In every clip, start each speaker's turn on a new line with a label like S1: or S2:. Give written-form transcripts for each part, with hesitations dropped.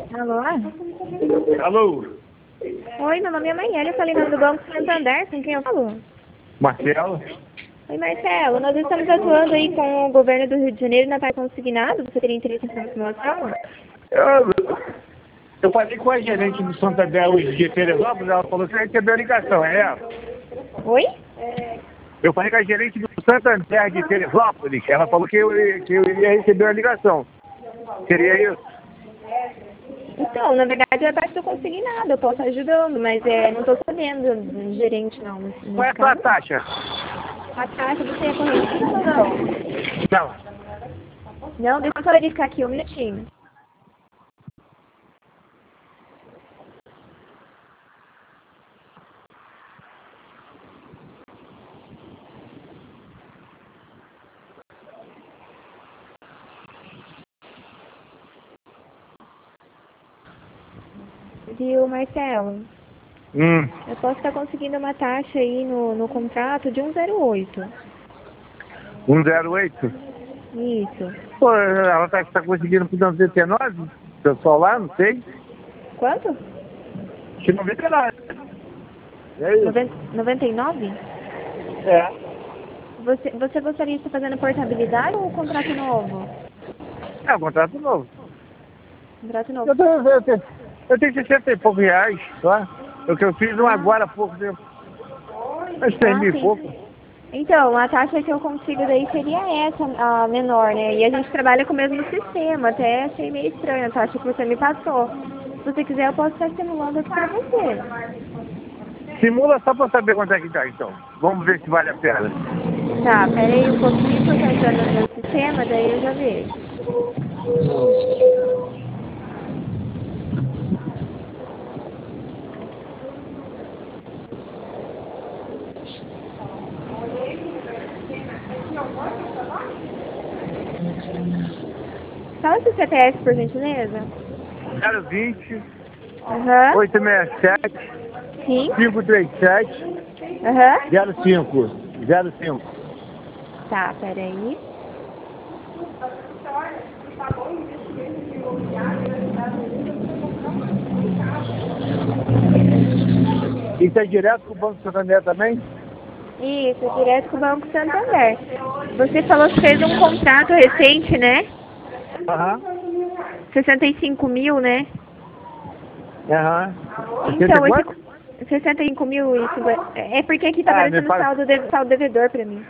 S1: Alô?
S2: Alô,
S1: Oi, meu nome é Maiele, eu falei ligando do Banco Santander, com quem eu falo?
S2: Marcelo?
S1: Oi, Marcelo, nós estamos atuando aí com o governo do Rio de Janeiro na parte consignado, você teria interesse em informação?
S2: Eu falei com a gerente do Santander hoje de Teresópolis, ela falou que você recebeu a ligação, é ela?
S1: Oi?
S2: Eu falei com a gerente do Santander de Teresópolis, ela falou que eu iria receber a ligação. Seria isso?
S1: Então, na verdade é a parte do consignado, eu posso estar ajudando, mas não estou sabendo do gerente não, nesse
S2: Qual é a sua
S1: caso.
S2: taxa?
S1: A taxa você é correntista ou não?
S2: Não.
S1: Não, deixa eu só verificar aqui um minutinho. Viu, Marcelo? Eu posso estar conseguindo uma taxa aí no contrato de 1,08.
S2: 108?
S1: Isso.
S2: Pô, ela tá conseguindo por 99? Pessoal lá, não sei.
S1: Quanto?
S2: Acho que 99. É isso?
S1: 99?
S2: É.
S1: Você gostaria de estar fazendo portabilidade ou contrato novo?
S2: É um contrato novo.
S1: Contrato novo.
S2: Eu tenho 60 e poucos reais, tá? O que eu fiz um agora há pouco tempo. Mas 100 mil e
S1: Sim.
S2: pouco.
S1: Então, a taxa que eu consigo daí seria essa, a menor, né? E a gente trabalha com o mesmo sistema, até achei meio estranho a taxa que você me passou. Se você quiser, eu posso estar simulando aqui pra você.
S2: Simula só pra saber quanto é que tá, então. Vamos ver se vale a pena.
S1: Tá, pera aí um pouquinho que eu tô entrando no meu sistema, daí eu já vejo. Fala seu CPF, por gentileza.
S2: 020
S1: Aham.
S2: 867
S1: Sim.
S2: 537
S1: Aham.
S2: 05. 05.
S1: Tá, pera aí.
S2: E tá direto com o Banco Santander também?
S1: Isso, direto com o Banco Santander. Você falou que fez um contrato recente, né?
S2: Aham.
S1: 65 mil, né?
S2: Aham.
S1: Então, esse
S2: quanto?
S1: 65 mil, isso é porque aqui tá
S2: Ah, me
S1: aparecendo
S2: fala.
S1: saldo devedor pra mim.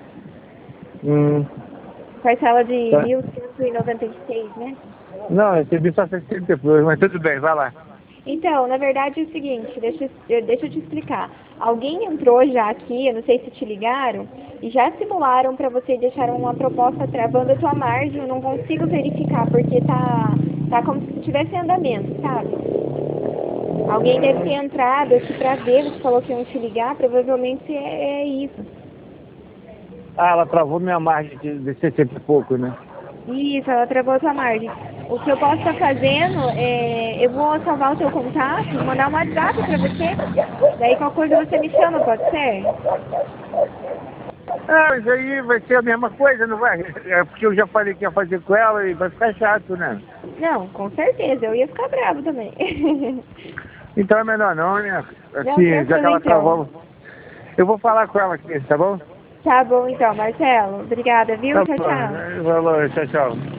S1: Parcela de
S2: Tá.
S1: 1.196, né?
S2: Não, eu recebi só 60 depois, mas tudo bem, vai lá.
S1: Então, na verdade é o seguinte, deixa eu te explicar. Alguém entrou já aqui, eu não sei se te ligaram, e já simularam para você e deixaram uma proposta travando a tua margem, eu não consigo verificar, porque tá como se estivesse em andamento, sabe? Alguém deve ter entrado aqui para ver, você falou que iam te ligar, provavelmente é isso.
S2: Ah, ela travou minha margem de 60 e pouco, né?
S1: Isso, ela travou a tua margem. O que eu posso estar fazendo eu vou salvar o teu contato, mandar um WhatsApp para você, daí qualquer coisa você me chama, pode ser?
S2: Ah, mas aí vai ser a mesma coisa, não vai? É porque eu já falei que ia fazer com ela e vai ficar chato, né?
S1: Não, com certeza, eu ia ficar bravo também.
S2: Então é melhor não, né?
S1: Não,
S2: Assim, já que
S1: tranquilo
S2: ela
S1: então.
S2: travou. Eu vou falar com ela aqui, tá bom?
S1: Tá bom então, Marcelo. Obrigada, viu?
S2: Tá
S1: Tchau, tchau.
S2: bom. Falou, tchau, tchau.